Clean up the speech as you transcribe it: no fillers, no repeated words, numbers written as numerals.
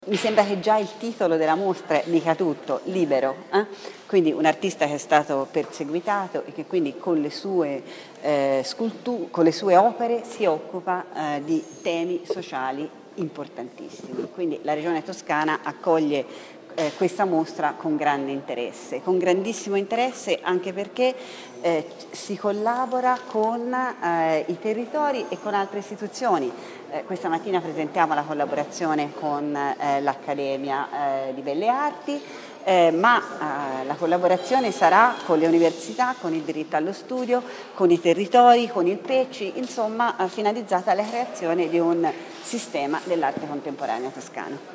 Mi sembra che già il titolo della mostra dica tutto, libero, quindi un artista che è stato perseguitato e che quindi con le sue con le sue opere si occupa di temi sociali importantissimi. Quindi la Regione Toscana accoglie questa mostra con grande interesse, con grandissimo interesse anche perché si collabora con i territori e con altre istituzioni. Questa mattina presentiamo la collaborazione con l'Accademia di Belle Arti, ma la collaborazione sarà con le università, con il diritto allo studio, con i territori, con il PECCI, insomma finalizzata alla creazione di un sistema dell'arte contemporanea toscana.